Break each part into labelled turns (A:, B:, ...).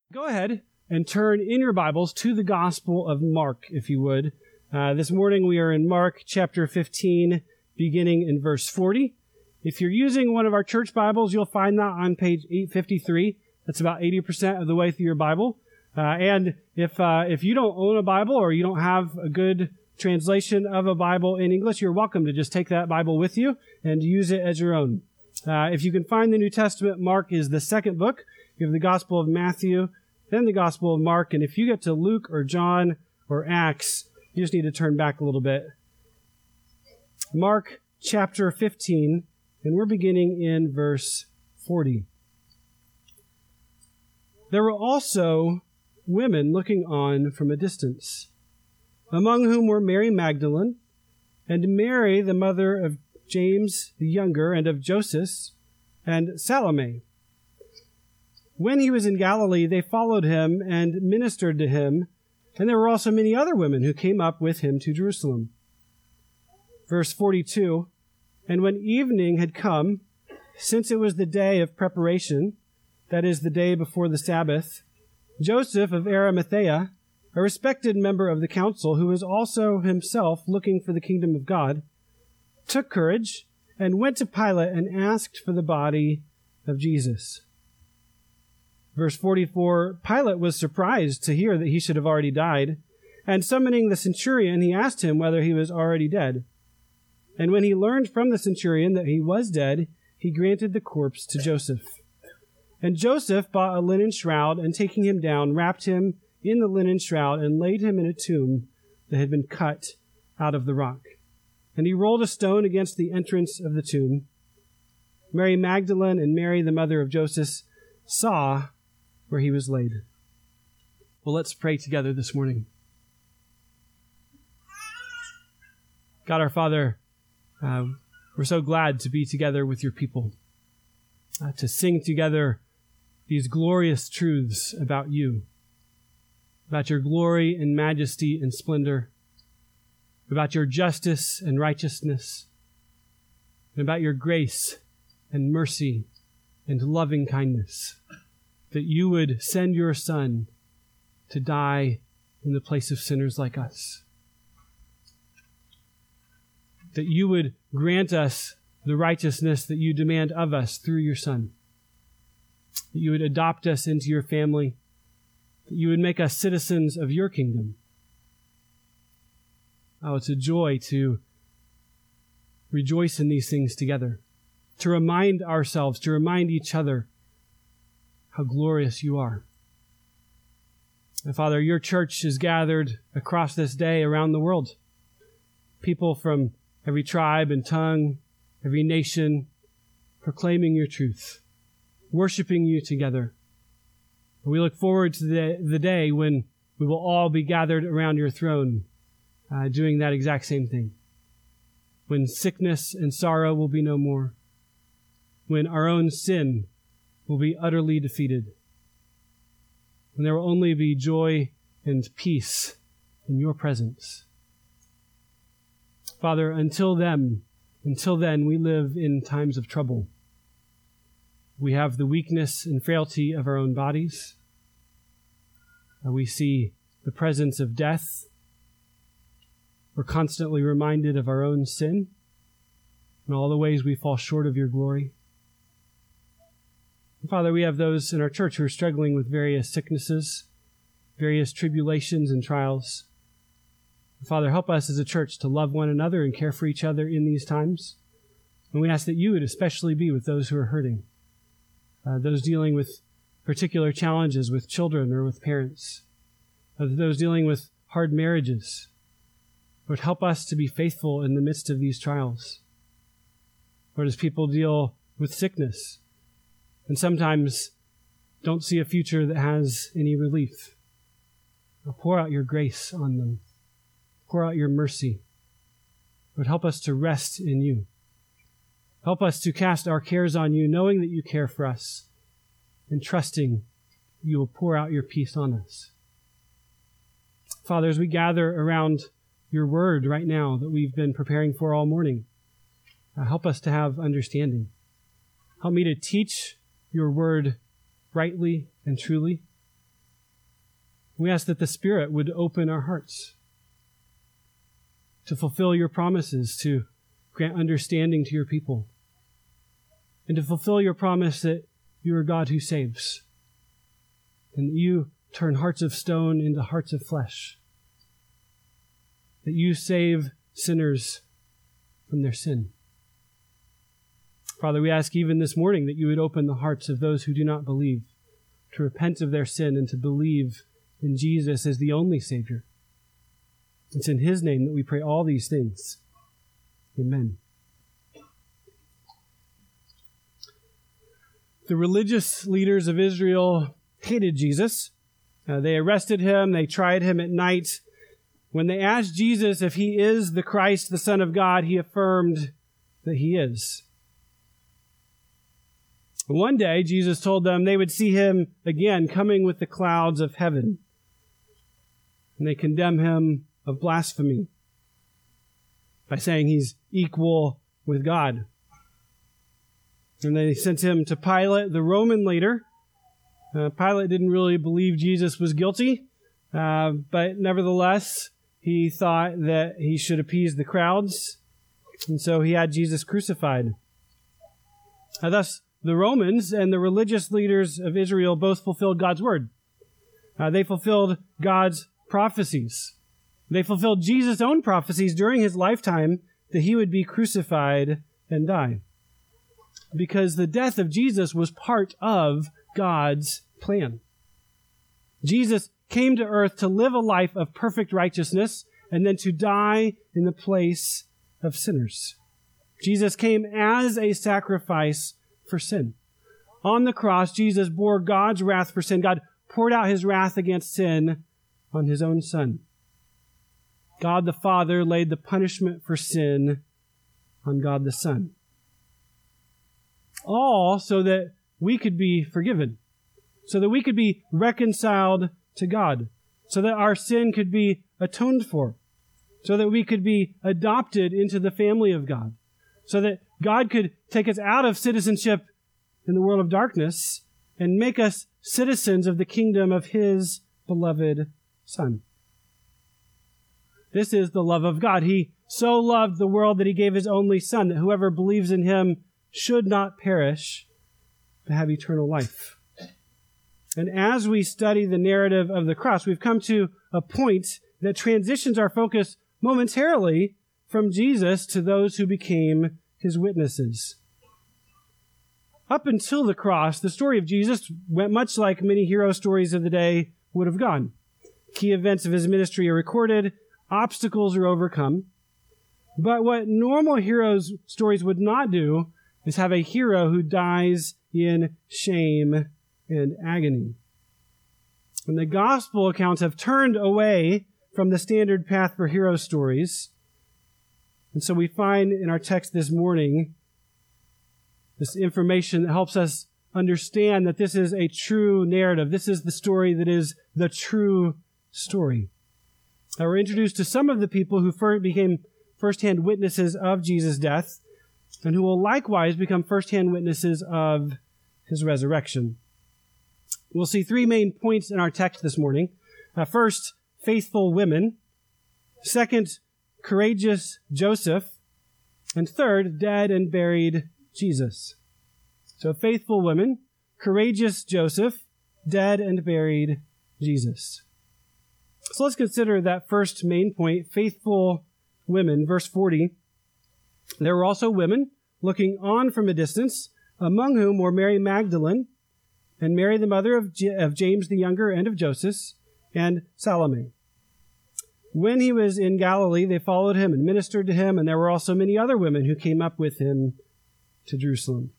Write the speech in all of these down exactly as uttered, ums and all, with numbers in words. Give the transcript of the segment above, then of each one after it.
A: Go ahead and turn in your Bibles to the Gospel of Mark, if you would. Uh, this morning we are in Mark chapter fifteen, beginning in verse forty. If you're using one of our church Bibles, you'll find that on page eight fifty-three. That's about eighty percent of the way through your Bible. Uh, and if uh, if you don't own a Bible or you don't have a good translation of a Bible in English, you're welcome to just take that Bible with you and use it as your own. Uh, if you can find the New Testament, Mark is the second book. You have the Gospel of Matthew, then the Gospel of Mark, and if you get to Luke or John or Acts, you just need to turn back a little bit. Mark chapter fifteen, and we're beginning in verse forty. There were also women looking on from a distance, among whom were Mary Magdalene, and Mary, the mother of James the younger, and of Joseph, and Salome. When he was in Galilee, they followed him and ministered to him, and there were also many other women who came up with him to Jerusalem. Verse forty-two, and when evening had come, since it was the day of preparation, that is, the day before the Sabbath, Joseph of Arimathea, a respected member of the council, who was also himself looking for the kingdom of God, took courage and went to Pilate and asked for the body of Jesus. Verse forty-four, Pilate was surprised to hear that he should have already died, and summoning the centurion, he asked him whether he was already dead. And when he learned from the centurion that he was dead, he granted the corpse to Joseph. And Joseph bought a linen shroud, and taking him down, wrapped him in the linen shroud, and laid him in a tomb that had been cut out of the rock. And he rolled a stone against the entrance of the tomb. Mary Magdalene and Mary, the mother of Joseph, saw where he was laid. Well, let's pray together this morning. God our Father, uh, we're so glad to be together with your people, uh, to sing together these glorious truths about you, about your glory and majesty and splendor, about your justice and righteousness, and about your grace and mercy and loving kindness, that you would send your Son to die in the place of sinners like us, that you would grant us the righteousness that you demand of us through your Son, that you would adopt us into your family, that you would make us citizens of your kingdom. Oh, it's a joy to rejoice in these things together, to remind ourselves, to remind each other how glorious you are. And Father, your church is gathered across this day around the world. People from every tribe and tongue, every nation, proclaiming your truth, worshiping you together. We look forward to the, the day when we will all be gathered around your throne, uh, doing that exact same thing. When sickness and sorrow will be no more. When our own sin will be utterly defeated. And there will only be joy and peace in your presence. Father, until then, until then, we live in times of trouble. We have the weakness and frailty of our own bodies. We see the presence of death. We're constantly reminded of our own sin and all the ways we fall short of your glory. Father, we have those in our church who are struggling with various sicknesses, various tribulations and trials. Father, help us as a church to love one another and care for each other in these times. And we ask that you would especially be with those who are hurting, uh, those dealing with particular challenges with children or with parents, uh, those dealing with hard marriages. Lord, help us to be faithful in the midst of these trials. Lord, as people deal with sickness, and sometimes don't see a future that has any relief. Pour out your grace on them. Pour out your mercy. Lord, help us to rest in you. Help us to cast our cares on you, knowing that you care for us, and trusting you will pour out your peace on us. Father, as we gather around your word right now that we've been preparing for all morning, uh, help us to have understanding. Help me to teach your word rightly and truly. We ask that the Spirit would open our hearts to fulfill your promises, to grant understanding to your people, and to fulfill your promise that you are God who saves, and that you turn hearts of stone into hearts of flesh, that you save sinners from their sin. Father, we ask even this morning that you would open the hearts of those who do not believe to repent of their sin and to believe in Jesus as the only Savior. It's in his name that we pray all these things. Amen. The religious leaders of Israel hated Jesus. Uh, they arrested him. They tried him at night. When they asked Jesus if he is the Christ, the Son of God, he affirmed that he is. One day, Jesus told them they would see him again coming with the clouds of heaven. And they condemn him of blasphemy by saying he's equal with God. And they sent him to Pilate, the Roman leader. Uh, Pilate didn't really believe Jesus was guilty, uh, but nevertheless, he thought that he should appease the crowds, and so he had Jesus crucified. Uh, thus, the Romans and the religious leaders of Israel both fulfilled God's word. Uh, they fulfilled God's prophecies. They fulfilled Jesus' own prophecies during his lifetime that he would be crucified and die. Because the death of Jesus was part of God's plan. Jesus came to earth to live a life of perfect righteousness and then to die in the place of sinners. Jesus came as a sacrifice for sin. On the cross, Jesus bore God's wrath for sin. God poured out his wrath against sin on his own Son. God the Father laid the punishment for sin on God the Son. All so that we could be forgiven, so that we could be reconciled to God, so that our sin could be atoned for, so that we could be adopted into the family of God, so that God could take us out of citizenship in the world of darkness and make us citizens of the kingdom of his beloved Son. This is the love of God. He so loved the world that he gave his only Son, that whoever believes in him should not perish, but have eternal life. And as we study the narrative of the cross, we've come to a point that transitions our focus momentarily from Jesus to those who became his witnesses. Up until the cross, the story of Jesus went much like many hero stories of the day would have gone. Key events of his ministry are recorded, obstacles are overcome. But what normal heroes' stories would not do is have a hero who dies in shame and agony. And the gospel accounts have turned away from the standard path for hero stories. And so we find in our text this morning this information that helps us understand that this is a true narrative. This is the story that is the true story. Now we're introduced to some of the people who first became first-hand witnesses of Jesus' death and who will likewise become first-hand witnesses of his resurrection. We'll see three main points in our text this morning. Uh, first, faithful women. Second, courageous Joseph. And third, dead and buried Jesus. So faithful women, courageous Joseph, dead and buried Jesus. So let's consider that first main point, faithful women. Verse forty. There were also women looking on from a distance, among whom were Mary Magdalene, and Mary the mother of, J- of James the younger and of Joseph, and Salome. When he was in Galilee, they followed him and ministered to him, and there were also many other women who came up with him to Jerusalem.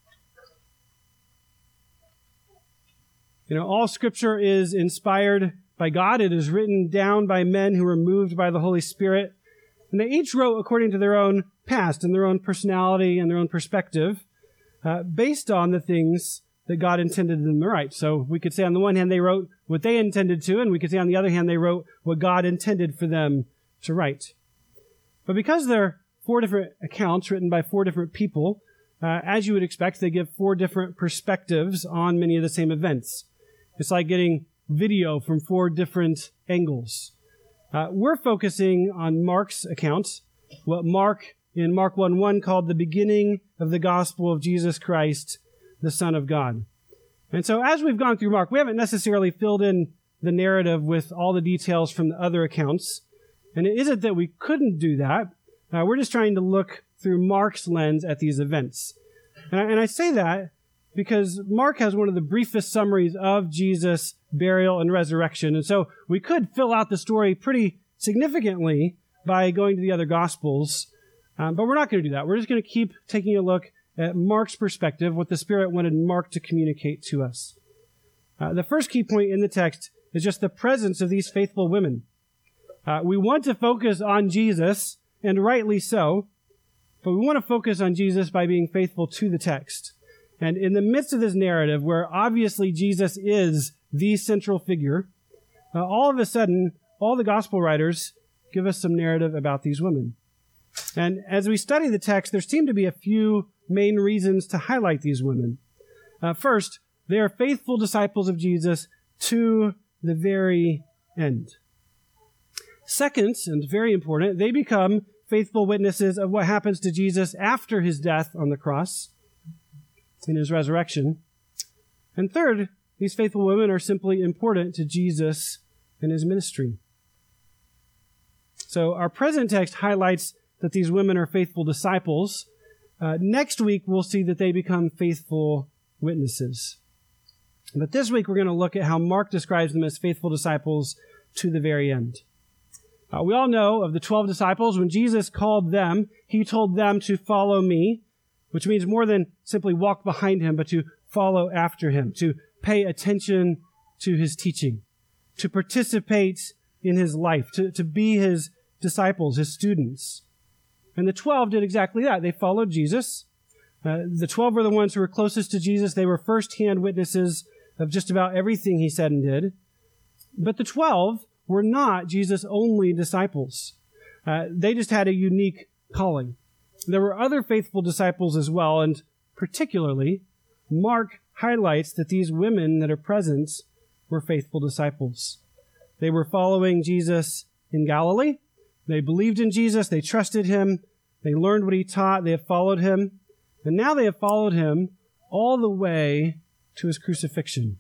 A: You know, all Scripture is inspired by God. It is written down by men who were moved by the Holy Spirit, and they each wrote according to their own past and their own personality and their own perspective, uh, based on the things that God intended them to write. So we could say on the one hand they wrote what they intended to, and we could say on the other hand they wrote what God intended for them to write. But because they're four different accounts written by four different people, uh, as you would expect, they give four different perspectives on many of the same events. It's like getting video from four different angles. Uh, we're focusing on Mark's account, what Mark in Mark one one called the beginning of the gospel of Jesus Christ, the Son of God. And so as we've gone through Mark, we haven't necessarily filled in the narrative with all the details from the other accounts. And it isn't that we couldn't do that. Uh, we're just trying to look through Mark's lens at these events. And I, and I say that because Mark has one of the briefest summaries of Jesus' burial and resurrection. And so we could fill out the story pretty significantly by going to the other Gospels. Um, but we're not going to do that. We're just going to keep taking a look at Mark's perspective, what the Spirit wanted Mark to communicate to us. Uh, the first key point in the text is just the presence of these faithful women. Uh, we want to focus on Jesus, and rightly so, but we want to focus on Jesus by being faithful to the text. And in the midst of this narrative, where obviously Jesus is the central figure, uh, all of a sudden, all the gospel writers give us some narrative about these women. And as we study the text, there seem to be a few main reasons to highlight these women. Uh, first, they are faithful disciples of Jesus to the very end. Second, and very important, they become faithful witnesses of what happens to Jesus after his death on the cross, in his resurrection. And third, these faithful women are simply important to Jesus and his ministry. So our present text highlights that these women are faithful disciples. Uh, next week, we'll see that they become faithful witnesses. But this week, we're going to look at how Mark describes them as faithful disciples to the very end. Uh, we all know of the twelve disciples. When Jesus called them, he told them to follow me, which means more than simply walk behind him, but to follow after him, to pay attention to his teaching, to participate in his life, to, to be his disciples, his students. And the twelve did exactly that. They followed Jesus. Uh, the twelve were the ones who were closest to Jesus. They were firsthand witnesses of just about everything he said and did. But the twelve were not Jesus' only disciples. Uh, they just had a unique calling. There were other faithful disciples as well, and particularly, Mark highlights that these women that are present were faithful disciples. They were following Jesus in Galilee. They believed in Jesus. They trusted him. They learned what he taught. They have followed him. And now they have followed him all the way to his crucifixion.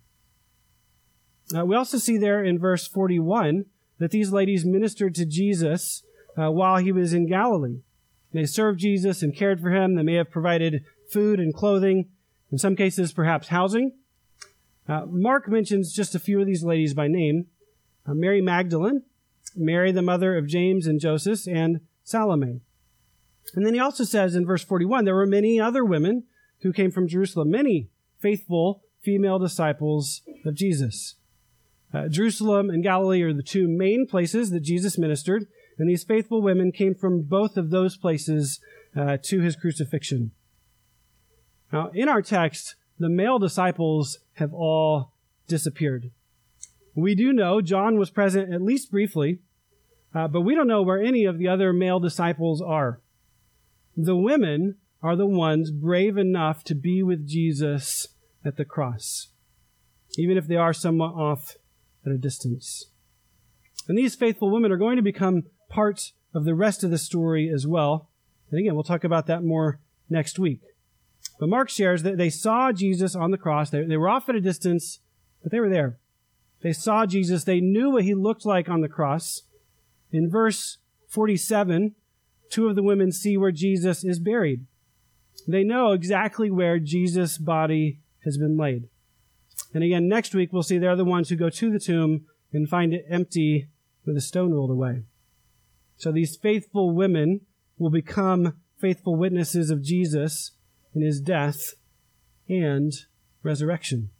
A: Uh, we also see there in verse forty-one that these ladies ministered to Jesus uh, while he was in Galilee. They served Jesus and cared for him. They may have provided food and clothing, in some cases perhaps housing. Uh, Mark mentions just a few of these ladies by name. Uh, Mary Magdalene, Mary the mother of James and Joseph, and Salome. And then he also says in verse forty-one, there were many other women who came from Jerusalem, many faithful female disciples of Jesus. Uh, Jerusalem and Galilee are the two main places that Jesus ministered, and these faithful women came from both of those places uh, to his crucifixion. Now, in our text, the male disciples have all disappeared. We do know John was present at least briefly, uh, but we don't know where any of the other male disciples are. The women are the ones brave enough to be with Jesus at the cross, even if they are somewhat off at a distance. And these faithful women are going to become part of the rest of the story as well. And again, we'll talk about that more next week. But Mark shares that they saw Jesus on the cross. They, they were off at a distance, but they were there. They saw Jesus. They knew what he looked like on the cross. In verse forty-seven, two of the women see where Jesus is buried. They know exactly where Jesus' body has been laid. And again, next week, we'll see they're the ones who go to the tomb and find it empty with a stone rolled away. So these faithful women will become faithful witnesses of Jesus in his death and resurrection.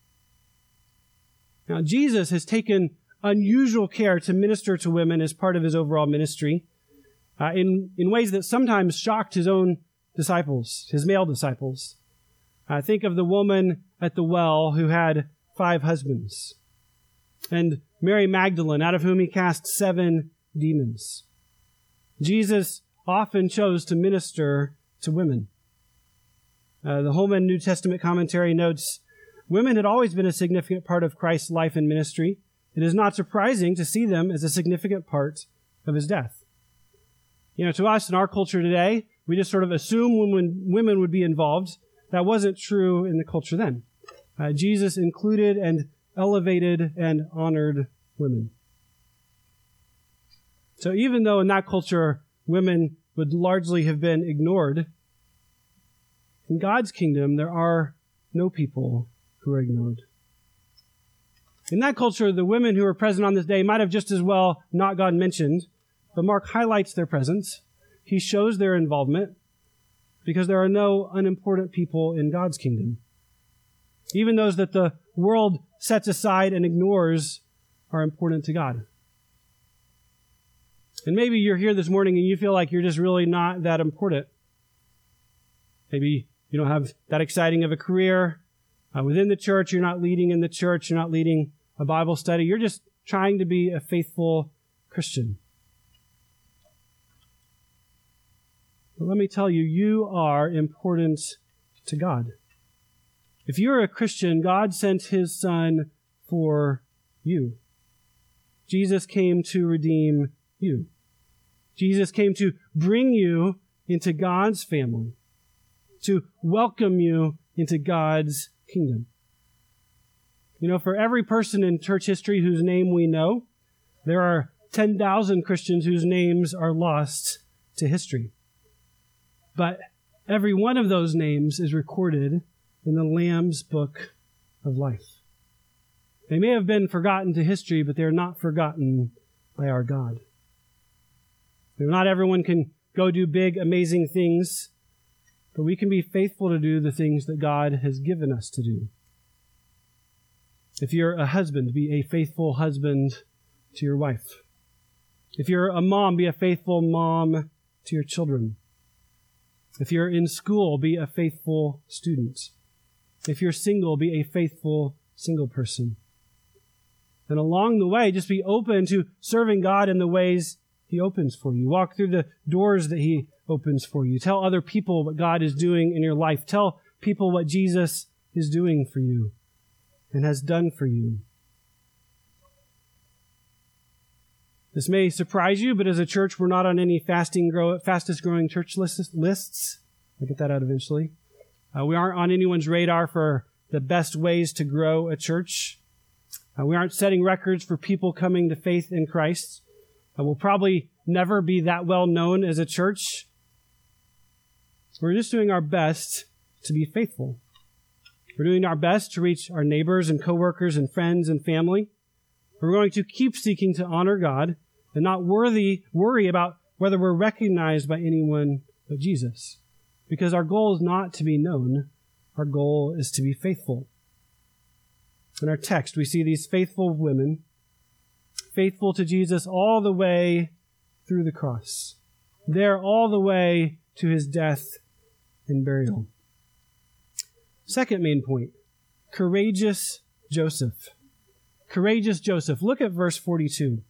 A: Now, Jesus has taken unusual care to minister to women as part of his overall ministry uh, in, in ways that sometimes shocked his own disciples, his male disciples. I think of the woman at the well who had five husbands, and Mary Magdalene, out of whom he cast seven demons. Jesus often chose to minister to women. Uh, the Holman New Testament commentary notes, women had always been a significant part of Christ's life and ministry. it is not surprising to see them as a significant part of his death. You know, to us in our culture today, we just sort of assume when, when women would be involved. That wasn't true in the culture then. Uh, Jesus included and elevated and honored women. So even though in that culture women would largely have been ignored, in God's kingdom there are no people who are ignored. In that culture, the women who were present on this day might have just as well not gotten mentioned, but Mark highlights their presence. He shows their involvement because there are no unimportant people in God's kingdom. Even those that the world sets aside and ignores are important to God. And maybe you're here this morning and you feel like you're just really not that important. Maybe you don't have that exciting of a career uh, within the church. You're not leading in the church. You're not leading a Bible study. You're just trying to be a faithful Christian. But let me tell you, you are important to God. If you're a Christian, God sent his Son for you. Jesus came to redeem you. Jesus came to bring you into God's family, to welcome you into God's kingdom. You know, for every person in church history whose name we know, there are ten thousand Christians whose names are lost to history. But every one of those names is recorded in the Lamb's Book of Life. They may have been forgotten to history, but they're not forgotten by our God. Not everyone can go do big, amazing things, but we can be faithful to do the things that God has given us to do. If you're a husband, be a faithful husband to your wife. If you're a mom, be a faithful mom to your children. If you're in school, be a faithful student. If you're single, be a faithful single person. And along the way, just be open to serving God in the ways he opens for you. Walk through the doors that he opens for you. Tell other people what God is doing in your life. Tell people what Jesus is doing for you and has done for you. This may surprise you, but as a church, we're not on any fasting grow, fastest growing church lists. I'll get that out eventually. Uh, we aren't on anyone's radar for the best ways to grow a church. Uh, we aren't setting records for people coming to faith in Christ. Uh, we'll probably never be that well known as a church. We're just doing our best to be faithful. We're doing our best to reach our neighbors and coworkers and friends and family. We're going to keep seeking to honor God and not worthy, worry about whether we're recognized by anyone but Jesus. Because our goal is not to be known. Our goal is to be faithful. In our text, we see these faithful women, faithful to Jesus all the way through the cross. There all the way to his death and burial. Second main point, courageous Joseph. Courageous Joseph. Look at verse forty-two.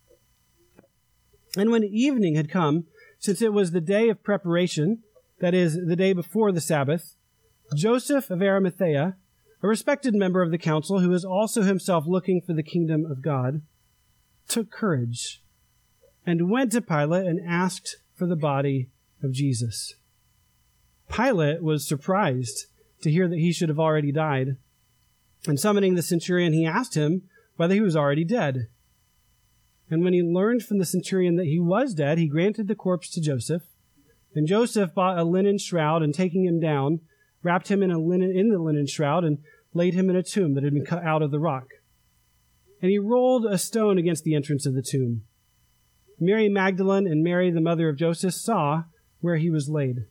A: And when evening had come, since it was the day of preparation, that is, the day before the Sabbath, Joseph of Arimathea, a respected member of the council who was also himself looking for the kingdom of God, took courage and went to Pilate and asked for the body of Jesus. Pilate was surprised to hear that he should have already died. And summoning the centurion, he asked him whether he was already dead. And when he learned from the centurion that he was dead, he granted the corpse to Joseph. And Joseph bought a linen shroud, and taking him down, wrapped him in a linen in the linen shroud, and laid him in a tomb that had been cut out of the rock. And he rolled a stone against the entrance of the tomb. Mary Magdalene and Mary, the mother of Joseph, saw where he was laid.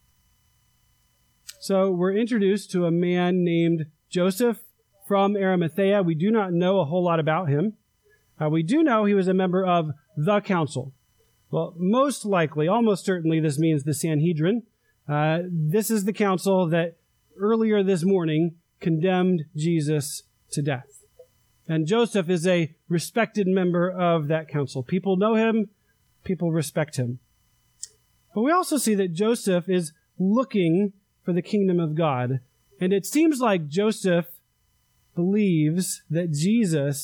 A: So we're introduced to a man named Joseph from Arimathea. We do not know a whole lot about him. Uh, we do know he was a member of the council. Well, most likely, almost certainly, this means the Sanhedrin. Uh, this is the council that earlier this morning condemned Jesus to death. And Joseph is a respected member of that council. People know him. People respect him. But we also see that Joseph is looking for the kingdom of God. And it seems like Joseph believes that Jesus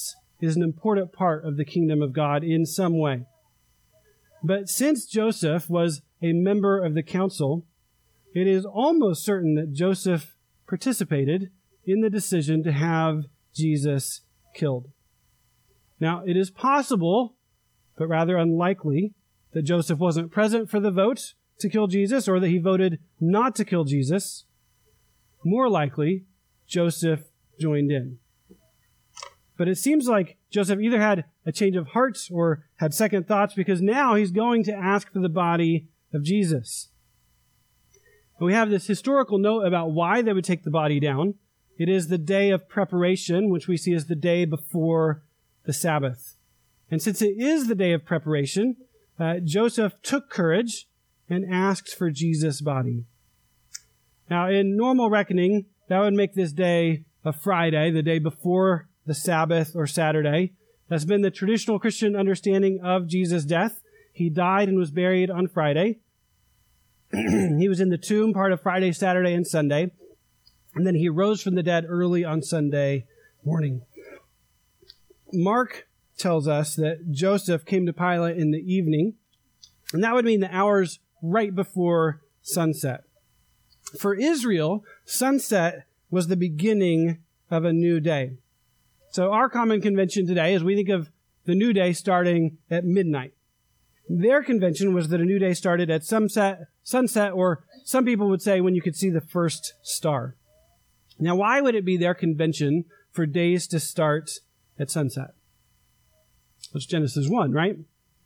A: is an important part of the kingdom of God in some way. But since Joseph was a member of the council, it is almost certain that Joseph participated in the decision to have Jesus killed. Now, it is possible, but rather unlikely, that Joseph wasn't present for the vote to kill Jesus, or that he voted not to kill Jesus. More likely, Joseph joined in. But it seems like Joseph either had a change of heart or had second thoughts, because now he's going to ask for the body of Jesus. And we have this historical note about why they would take the body down. It is the day of preparation, which we see as the day before the Sabbath. And since it is the day of preparation, uh, Joseph took courage and asked for Jesus' body. Now, in normal reckoning, that would make this day a Friday, the day before the Sabbath or Saturday. That's been the traditional Christian understanding of Jesus' death. He died and was buried on Friday. He was in the tomb part of Friday, Saturday, and Sunday. And then he rose from the dead early on Sunday morning. Mark tells us that Joseph came to Pilate in the evening, and that would mean the hours right before sunset. For Israel, sunset was the beginning of a new day. So our common convention today is we think of the new day starting at midnight. Their convention was that a new day started at sunset, sunset, or some people would say when you could see the first star. Now, why would it be their convention for days to start at sunset? That's Genesis one, right?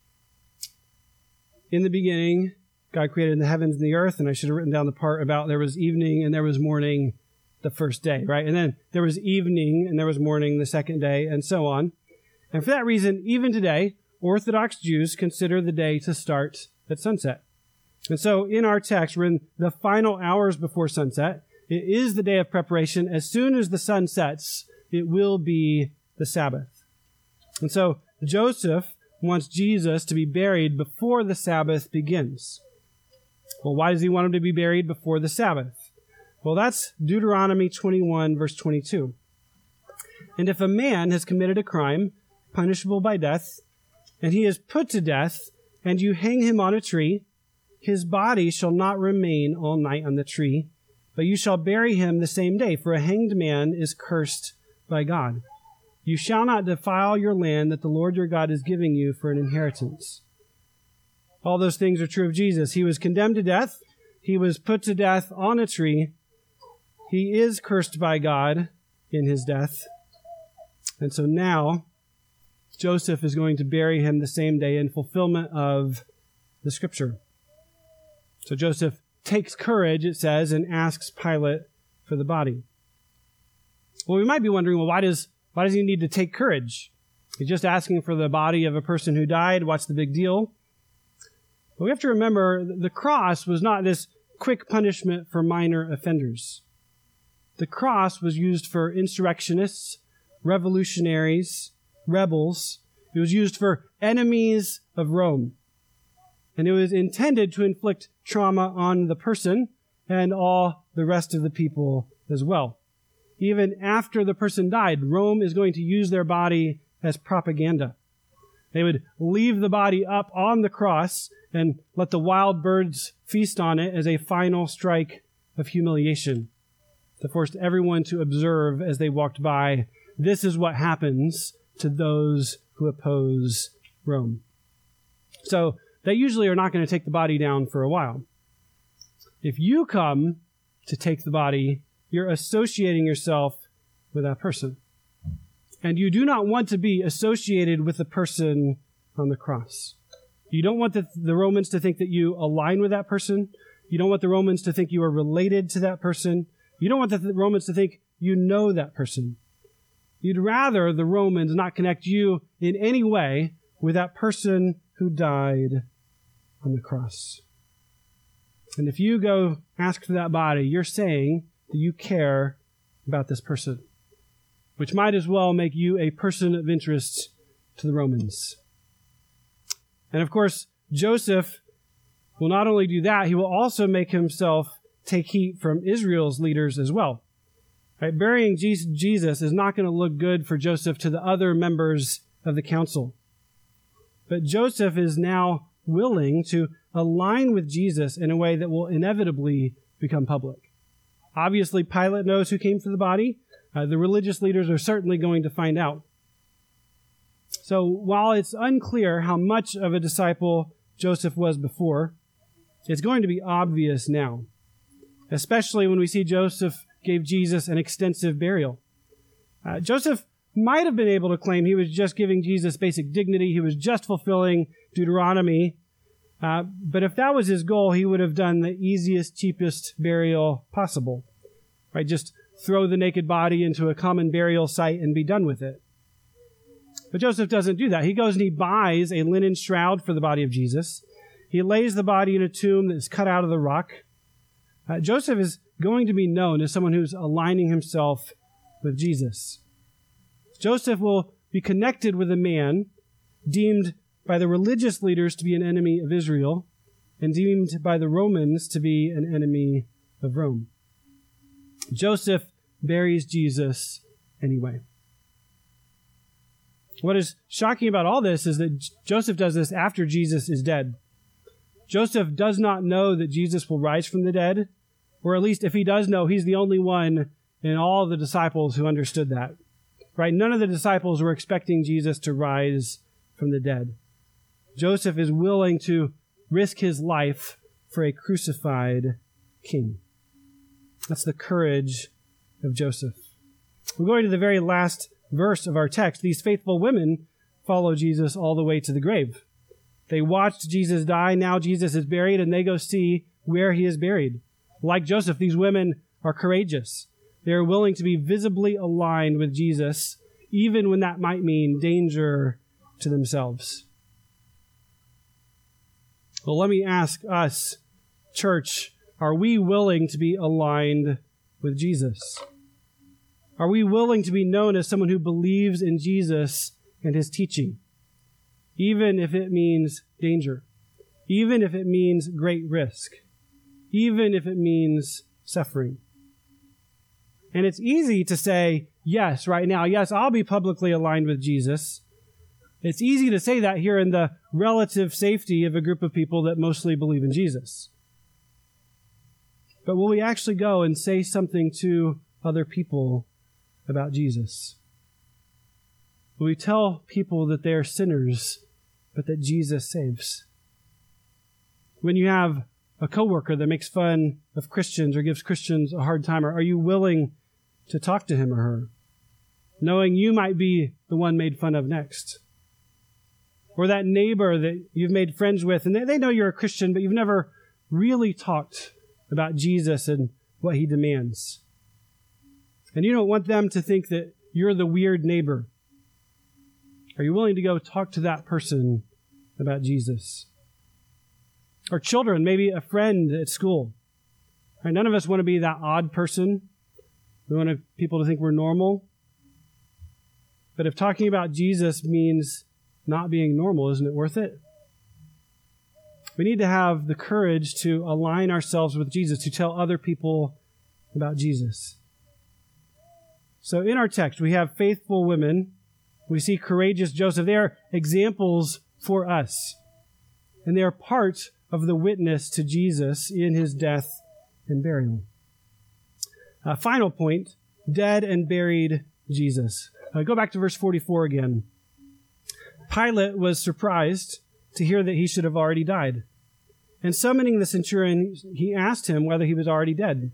A: In the beginning, God created the heavens and the earth, and I should have written down the part about there was evening and there was morning the first day, right? And then there was evening and there was morning the second day, and so on. And for that reason, even today, Orthodox Jews consider the day to start at sunset. And so in our text, we're in the final hours before sunset. It is the day of preparation. As soon as the sun sets, it will be the Sabbath. And so Joseph wants Jesus to be buried before the Sabbath begins. Well, why does he want him to be buried before the Sabbath? Well, that's Deuteronomy twenty-one, verse twenty-two. And if a man has committed a crime punishable by death, and he is put to death, and you hang him on a tree, his body shall not remain all night on the tree, but you shall bury him the same day, for a hanged man is cursed by God. You shall not defile your land that the Lord your God is giving you for an inheritance. All those things are true of Jesus. He was condemned to death. He was put to death on a tree. He is cursed by God in his death. And so now, Joseph is going to bury him the same day in fulfillment of the scripture. So Joseph takes courage, it says, and asks Pilate for the body. Well, we might be wondering, well, why does why does he need to take courage? He's just asking for the body of a person who died. What's the big deal? But we have to remember the cross was not this quick punishment for minor offenders. The cross was used for insurrectionists, revolutionaries, rebels. It was used for enemies of Rome. And it was intended to inflict trauma on the person and all the rest of the people as well. Even after the person died, Rome is going to use their body as propaganda. They would leave the body up on the cross and let the wild birds feast on it as a final strike of humiliation, to force everyone to observe as they walked by, this is what happens to those who oppose Rome. So they usually are not going to take the body down for a while. If you come to take the body, you're associating yourself with that person. And you do not want to be associated with the person on the cross. You don't want the, the Romans to think that you align with that person. You don't want the Romans to think you are related to that person. You don't want the Romans to think you know that person. You'd rather the Romans not connect you in any way with that person who died on the cross. And if you go ask for that body, you're saying that you care about this person, which might as well make you a person of interest to the Romans. And of course, Joseph will not only do that, he will also make himself take heat from Israel's leaders as well. Right? Burying Jesus is not going to look good for Joseph to the other members of the council. But Joseph is now willing to align with Jesus in a way that will inevitably become public. Obviously, Pilate knows who came for the body. Uh, the religious leaders are certainly going to find out. So while it's unclear how much of a disciple Joseph was before, it's going to be obvious now, especially when we see Joseph gave Jesus an extensive burial. Uh, Joseph might have been able to claim he was just giving Jesus basic dignity. He was just fulfilling Deuteronomy. Uh, but if that was his goal, he would have done the easiest, cheapest burial possible. Right? Just throw the naked body into a common burial site and be done with it. But Joseph doesn't do that. He goes and he buys a linen shroud for the body of Jesus. He lays the body in a tomb that is cut out of the rock. Uh, Joseph is going to be known as someone who's aligning himself with Jesus. Joseph will be connected with a man deemed by the religious leaders to be an enemy of Israel and deemed by the Romans to be an enemy of Rome. Joseph buries Jesus anyway. What is shocking about all this is that Joseph does this after Jesus is dead. Joseph does not know that Jesus will rise from the dead, or at least if he does know, he's the only one in all of the disciples who understood that. Right? None of the disciples were expecting Jesus to rise from the dead. Joseph is willing to risk his life for a crucified king. That's the courage of Joseph. We're going to the very last verse of our text. These faithful women follow Jesus all the way to the grave. They watched Jesus die. Now Jesus is buried, and they go see where he is buried. Like Joseph, these women are courageous. They are willing to be visibly aligned with Jesus, even when that might mean danger to themselves. Well, let me ask us, church, are we willing to be aligned with Jesus? Are we willing to be known as someone who believes in Jesus and his teaching, even if it means danger, even if it means great risk, even if it means suffering? And it's easy to say, yes, right now, yes, I'll be publicly aligned with Jesus. It's easy to say that here in the relative safety of a group of people that mostly believe in Jesus. But will we actually go and say something to other people about Jesus? Will we tell people that they are sinners, but that Jesus saves? When you have a coworker that makes fun of Christians or gives Christians a hard time, are you willing to talk to him or her, knowing you might be the one made fun of next? Or that neighbor that you've made friends with, and they, they know you're a Christian, but you've never really talked about Jesus and what he demands. And you don't want them to think that you're the weird neighbor. Are you willing to go talk to that person about Jesus? Or children, maybe a friend at school. Right, none of us want to be that odd person. We want people to think we're normal. But if talking about Jesus means not being normal, isn't it worth it? We need to have the courage to align ourselves with Jesus, to tell other people about Jesus. So in our text, we have faithful women. We see courageous Joseph. They are examples for us. And they are part of the witness to Jesus in his death and burial. Uh, final point, dead and buried Jesus. Uh, go back to verse forty-four again. Pilate was surprised to hear that he should have already died. And summoning the centurion, he asked him whether he was already dead.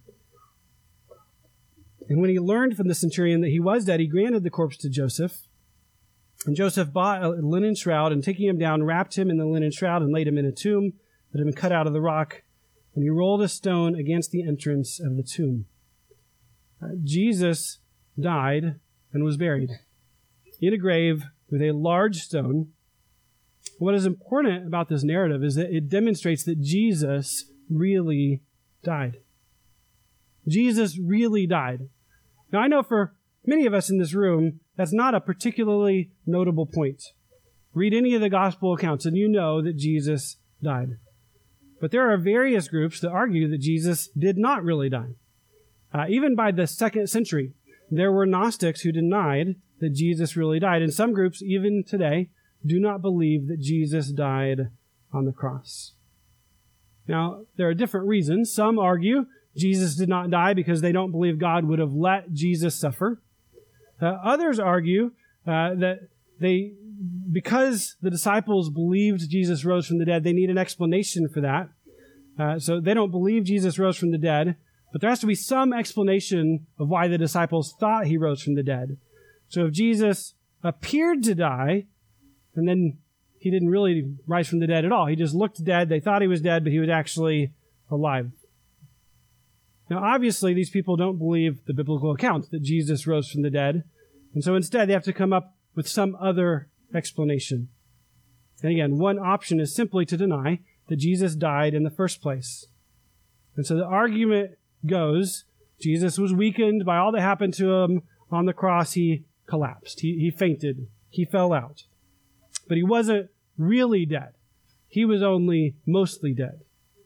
A: And when he learned from the centurion that he was dead, he granted the corpse to Joseph. And Joseph bought a linen shroud, and taking him down, wrapped him in the linen shroud and laid him in a tomb that had been cut out of the rock. And he rolled a stone against the entrance of the tomb. Uh, Jesus died and was buried in a grave with a large stone. What is important about this narrative is that it demonstrates that Jesus really died. Jesus really died. Now, I know for many of us in this room, that's not a particularly notable point. Read any of the gospel accounts and you know that Jesus died. But there are various groups that argue that Jesus did not really die. Uh, even by the second century, there were Gnostics who denied that Jesus really died. And some groups, even today, do not believe that Jesus died on the cross. Now, there are different reasons. Some argue Jesus did not die because they don't believe God would have let Jesus suffer. Uh, others argue uh, that they, because the disciples believed Jesus rose from the dead, they need an explanation for that. Uh, so they don't believe Jesus rose from the dead, but there has to be some explanation of why the disciples thought he rose from the dead. So if Jesus appeared to die, and then he didn't really rise from the dead at all, he just looked dead, they thought he was dead, but he was actually alive. Now, obviously, these people don't believe the biblical account that Jesus rose from the dead, and so instead they have to come up with some other explanation. And again, one option is simply to deny that Jesus died in the first place. And so the argument goes, Jesus was weakened by all that happened to him on the cross. He collapsed. He, he fainted. He fell out. But he wasn't really dead. He was only mostly dead.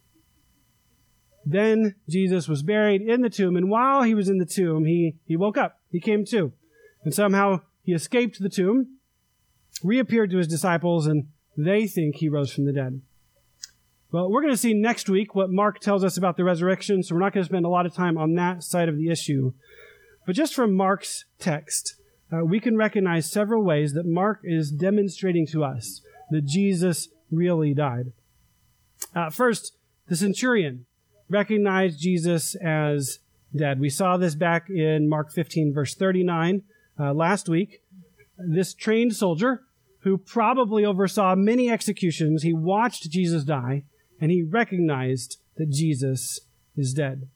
A: Then Jesus was buried in the tomb, and while he was in the tomb, he, he woke up. He came to. And somehow he escaped the tomb, reappeared to his disciples, and they think he rose from the dead. Well, we're going to see next week what Mark tells us about the resurrection, so we're not going to spend a lot of time on that side of the issue. But just from Mark's text, uh, we can recognize several ways that Mark is demonstrating to us that Jesus really died. Uh, first, the centurion recognized Jesus as dead. We saw this back in Mark fifteen, verse thirty-nine uh, last week. This trained soldier, who probably oversaw many executions, he watched Jesus die, and he recognized that Jesus is dead.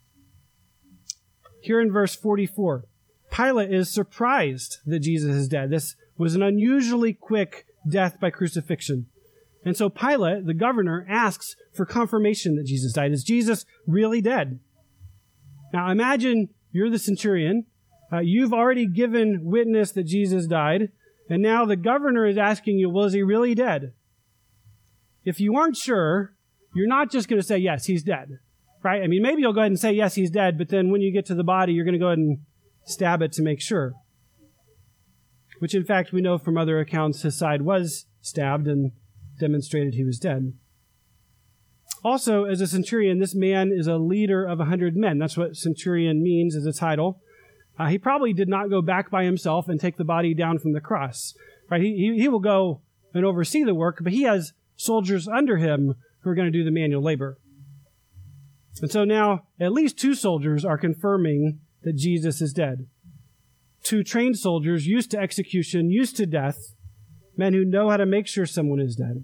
A: Here in verse forty-four, Pilate is surprised that Jesus is dead. This was an unusually quick death by crucifixion. And so Pilate, the governor, asks for confirmation that Jesus died. Is Jesus really dead? Now imagine you're the centurion. Uh, you've already given witness that Jesus died. And now the governor is asking you, well, is he really dead? If you aren't sure, you're not just going to say, yes, he's dead. Right? I mean, maybe you'll go ahead and say, yes, he's dead. But then when you get to the body, you're going to go ahead and stab it to make sure. Which, in fact, we know from other accounts his side was stabbed and demonstrated he was dead. Also, as a centurion, this man is a leader of a hundred men. That's what centurion means as a title. Uh, he probably did not go back by himself and take the body down from the cross. Right? He, he, he will go and oversee the work, but he has soldiers under him who are going to do the manual labor. And so now at least two soldiers are confirming that Jesus is dead. Two trained soldiers used to execution, used to death, men who know how to make sure someone is dead.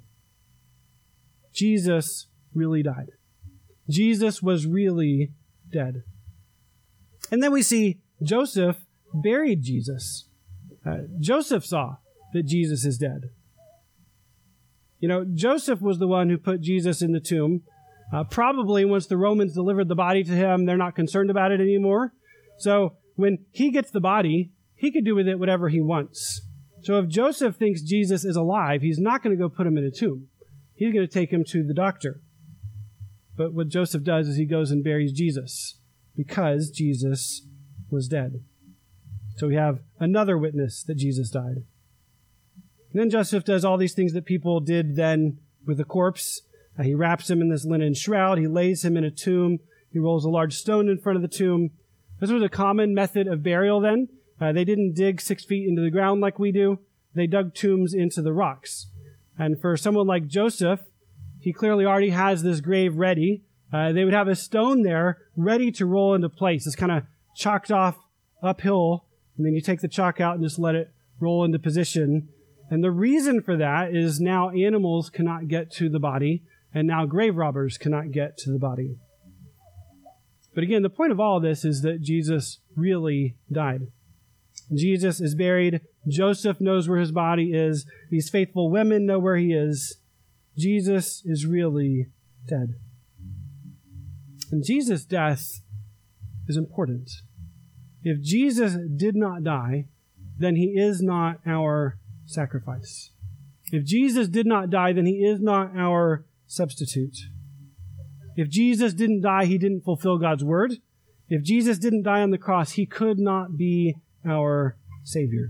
A: Jesus really died. Jesus was really dead. And then we see Joseph buried Jesus. Uh, Joseph saw that Jesus is dead. You know, Joseph was the one who put Jesus in the tomb. Uh, probably once the Romans delivered the body to him, they're not concerned about it anymore. So when he gets the body, he can do with it whatever he wants. So if Joseph thinks Jesus is alive, he's not going to go put him in a tomb. He's going to take him to the doctor. But what Joseph does is he goes and buries Jesus because Jesus was dead. So we have another witness that Jesus died. And then Joseph does all these things that people did then with the corpse. Uh, he wraps him in this linen shroud. He lays him in a tomb. He rolls a large stone in front of the tomb. This was a common method of burial then. Uh, they didn't dig six feet into the ground like we do. They dug tombs into the rocks. And for someone like Joseph, he clearly already has this grave ready. Uh, they would have a stone there ready to roll into place. It's kind of chalked off uphill, and then you take the chalk out and just let it roll into position. And the reason for that is now animals cannot get to the body, and now grave robbers cannot get to the body. But again, the point of all of this is that Jesus really died. Jesus is buried. Joseph knows where his body is. These faithful women know where he is. Jesus is really dead. And Jesus' death is important. If Jesus did not die, then he is not our sacrifice. If Jesus did not die, then he is not our substitute. If Jesus didn't die, he didn't fulfill God's word. If Jesus didn't die on the cross, he could not be our Savior.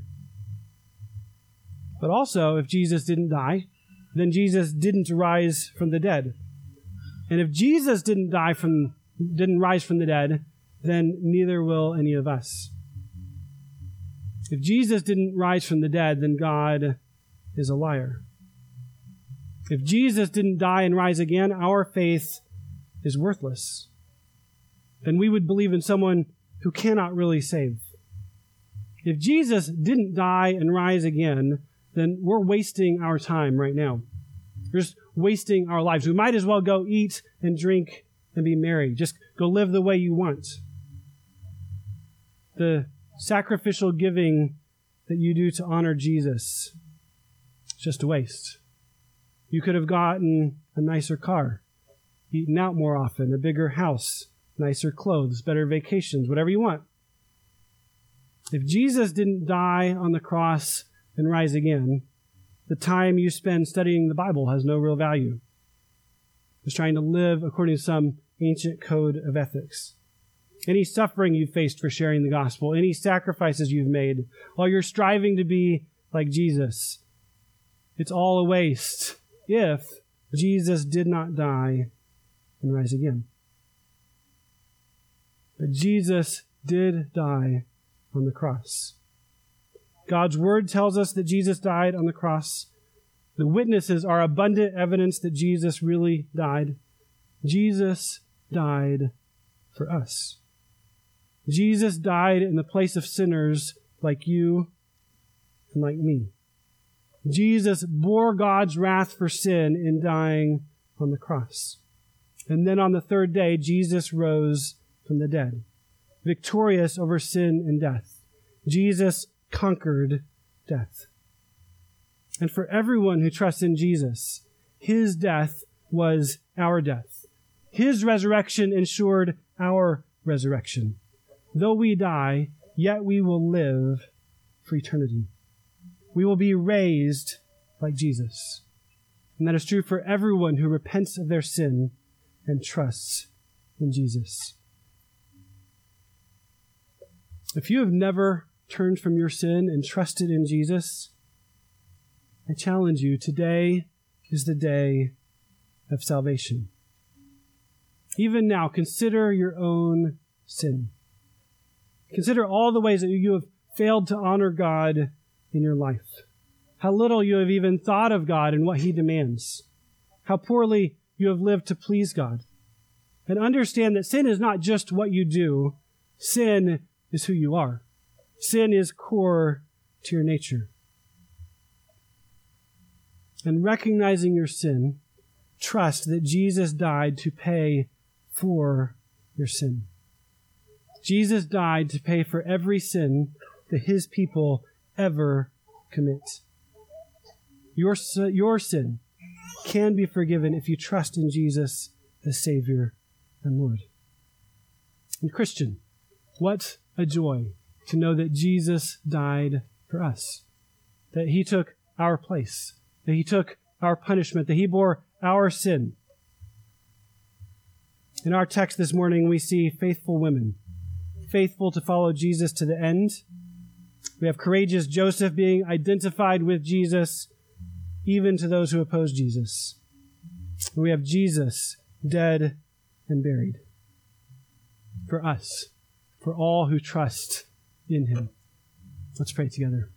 A: But also, if Jesus didn't die, then Jesus didn't rise from the dead. And if Jesus didn't die from, didn't rise from the dead, then neither will any of us. If Jesus didn't rise from the dead, then God is a liar. If Jesus didn't die and rise again, our faith is worthless. Then we would believe in someone who cannot really save. If Jesus didn't die and rise again, then we're wasting our time right now. We're just wasting our lives. We might as well go eat and drink and be merry. Just go live the way you want. The sacrificial giving that you do to honor Jesus is just a waste. You could have gotten a nicer car, eaten out more often, a bigger house, nicer clothes, better vacations, whatever you want. If Jesus didn't die on the cross and rise again, the time you spend studying the Bible has no real value. Just trying to live according to some ancient code of ethics. Any suffering you've faced for sharing the gospel, any sacrifices you've made, while you're striving to be like Jesus, it's all a waste if Jesus did not die and rise again. But Jesus did die on the cross. God's word tells us that Jesus died on the cross. The witnesses are abundant evidence that Jesus really died. Jesus died for us. Jesus died in the place of sinners like you and like me. Jesus bore God's wrath for sin in dying on the cross. And then on the third day, Jesus rose from the dead, victorious over sin and death. Jesus conquered death. And for everyone who trusts in Jesus, his death was our death. His resurrection ensured our resurrection. Though we die, yet we will live for eternity. We will be raised like Jesus. And that is true for everyone who repents of their sin and trusts in Jesus. If you have never turned from your sin and trusted in Jesus, I challenge you, today is the day of salvation. Even now, consider your own sin. Consider all the ways that you have failed to honor God in your life. How little you have even thought of God and what he demands. How poorly you have lived to please God. And understand that sin is not just what you do. Sin is who you are. Sin is core to your nature. And recognizing your sin, trust that Jesus died to pay for your sin. Jesus died to pay for every sin that his people ever commit. Your, your sin can be forgiven if you trust in Jesus as Savior and Lord. And Christian, what a joy to know that Jesus died for us, that he took our place, that he took our punishment, that he bore our sin. In our text this morning, we see faithful women, faithful to follow Jesus to the end. We have courageous Joseph being identified with Jesus, even to those who oppose Jesus. And we have Jesus dead and buried for us, for all who trust in him. Let's pray together.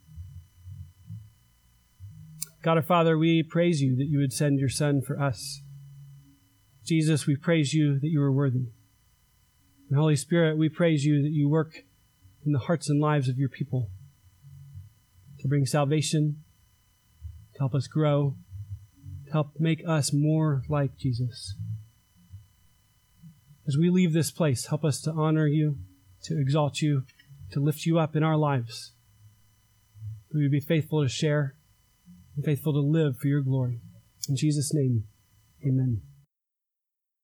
A: God our Father, we praise you that you would send your Son for us. Jesus, we praise you that you are worthy. And Holy Spirit, we praise you that you work in the hearts and lives of your people to bring salvation, to help us grow, to help make us more like Jesus. As we leave this place, help us to honor you, to exalt you, to lift you up in our lives. We would be faithful to share and faithful to live for your glory. In Jesus' name, amen.